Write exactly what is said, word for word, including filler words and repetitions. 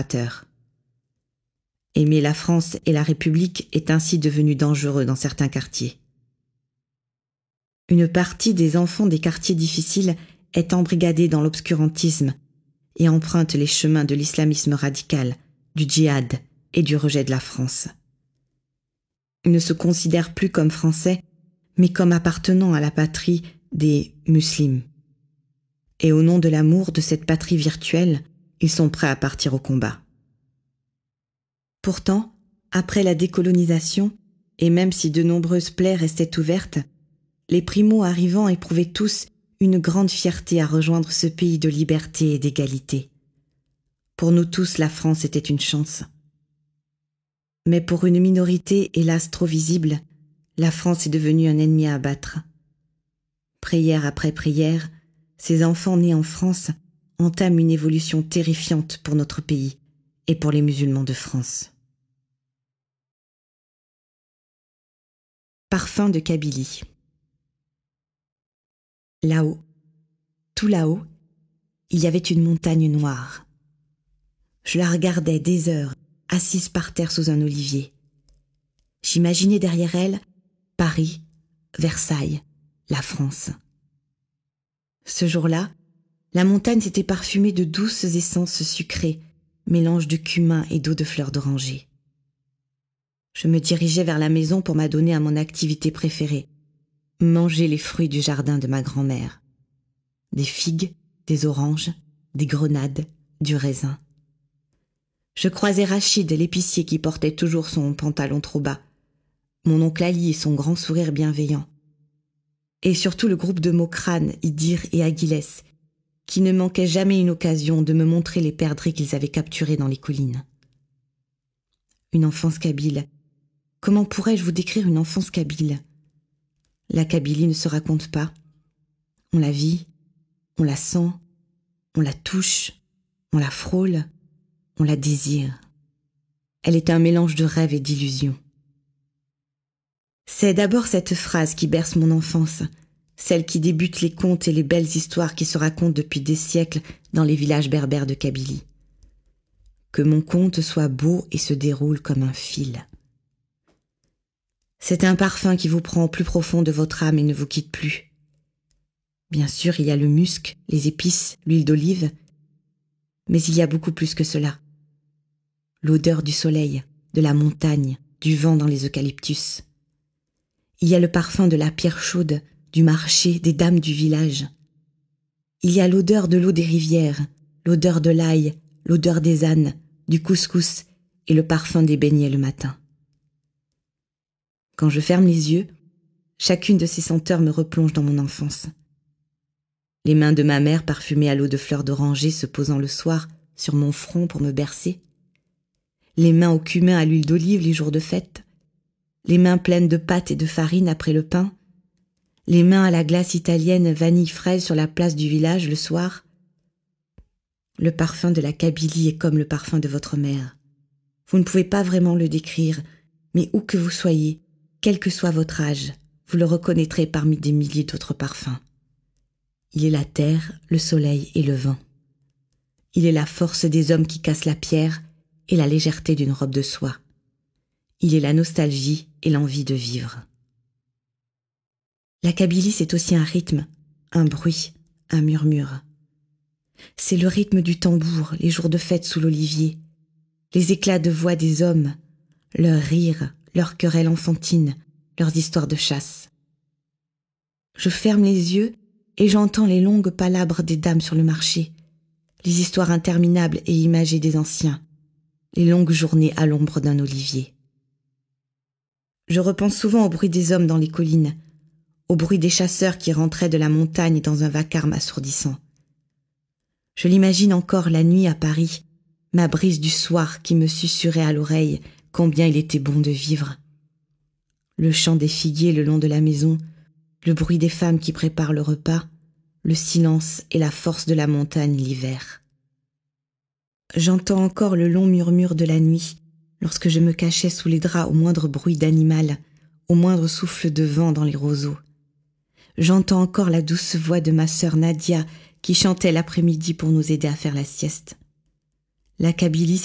Aimer la France et la République est ainsi devenu dangereux dans certains quartiers. Une partie des enfants des quartiers difficiles est embrigadée dans l'obscurantisme et emprunte les chemins de l'islamisme radical, du djihad et du rejet de la France. Ils ne se considèrent plus comme français, mais comme appartenant à la patrie des musulmans. Et au nom de l'amour de cette patrie virtuelle, ils sont prêts à partir au combat. Pourtant, après la décolonisation, et même si de nombreuses plaies restaient ouvertes, les primo-arrivants éprouvaient tous une grande fierté à rejoindre ce pays de liberté et d'égalité. Pour nous tous, la France était une chance. Mais pour une minorité, hélas trop visible, la France est devenue un ennemi à abattre. Prière après prière, ces enfants nés en France entament une évolution terrifiante pour notre pays et pour les musulmans de France. Parfum de Kabylie. Là-haut, tout là-haut, il y avait une montagne noire. Je la regardais des heures, assise par terre sous un olivier. J'imaginais derrière elle Paris, Versailles, la France. Ce jour-là, la montagne s'était parfumée de douces essences sucrées, mélange de cumin et d'eau de fleurs d'oranger. Je me dirigeais vers la maison pour m'adonner à mon activité préférée, manger les fruits du jardin de ma grand-mère. Des figues, des oranges, des grenades, du raisin. Je croisais Rachid, l'épicier qui portait toujours son pantalon trop bas, mon oncle Ali et son grand sourire bienveillant, et surtout le groupe de Mokrane, Idir et Aguilès, qui ne manquaient jamais une occasion de me montrer les perdrix qu'ils avaient capturés dans les collines. Une enfance kabyle. Comment pourrais-je vous décrire une enfance kabyle ? La Kabylie ne se raconte pas. On la vit, on la sent, on la touche, on la frôle, on la désire. Elle est un mélange de rêve et d'illusion. C'est d'abord cette phrase qui berce mon enfance, celle qui débute les contes et les belles histoires qui se racontent depuis des siècles dans les villages berbères de Kabylie. Que mon conte soit beau et se déroule comme un fil. C'est un parfum qui vous prend au plus profond de votre âme et ne vous quitte plus. Bien sûr, il y a le musc, les épices, l'huile d'olive, mais il y a beaucoup plus que cela. L'odeur du soleil, de la montagne, du vent dans les eucalyptus. Il y a le parfum de la pierre chaude, du marché, des dames du village. Il y a l'odeur de l'eau des rivières, l'odeur de l'ail, l'odeur des ânes, du couscous et le parfum des beignets le matin. Quand je ferme les yeux, chacune de ces senteurs me replonge dans mon enfance. Les mains de ma mère parfumées à l'eau de fleurs d'oranger se posant le soir sur mon front pour me bercer. Les mains au cumin à l'huile d'olive les jours de fête. Les mains pleines de pâtes et de farine après le pain. Les mains à la glace italienne vanille-fraise sur la place du village le soir. Le parfum de la Kabylie est comme le parfum de votre mère. Vous ne pouvez pas vraiment le décrire, mais où que vous soyez, quel que soit votre âge, vous le reconnaîtrez parmi des milliers d'autres parfums. Il est la terre, le soleil et le vent. Il est la force des hommes qui cassent la pierre et la légèreté d'une robe de soie. Il est la nostalgie et l'envie de vivre. La Kabylie, c'est aussi un rythme, un bruit, un murmure. C'est le rythme du tambour, les jours de fête sous l'olivier, les éclats de voix des hommes, leurs rires, leurs querelles enfantines, leurs histoires de chasse. Je ferme les yeux et j'entends les longues palabres des dames sur le marché, les histoires interminables et imagées des anciens, les longues journées à l'ombre d'un olivier. Je repense souvent au bruit des hommes dans les collines, au bruit des chasseurs qui rentraient de la montagne dans un vacarme assourdissant. Je l'imagine encore la nuit à Paris, ma brise du soir qui me susurrait à l'oreille combien il était bon de vivre. Le chant des figuiers le long de la maison, le bruit des femmes qui préparent le repas, le silence et la force de la montagne l'hiver. J'entends encore le long murmure de la nuit, lorsque je me cachais sous les draps au moindre bruit d'animal, au moindre souffle de vent dans les roseaux. J'entends encore la douce voix de ma sœur Nadia qui chantait l'après-midi pour nous aider à faire la sieste. La Kabylie,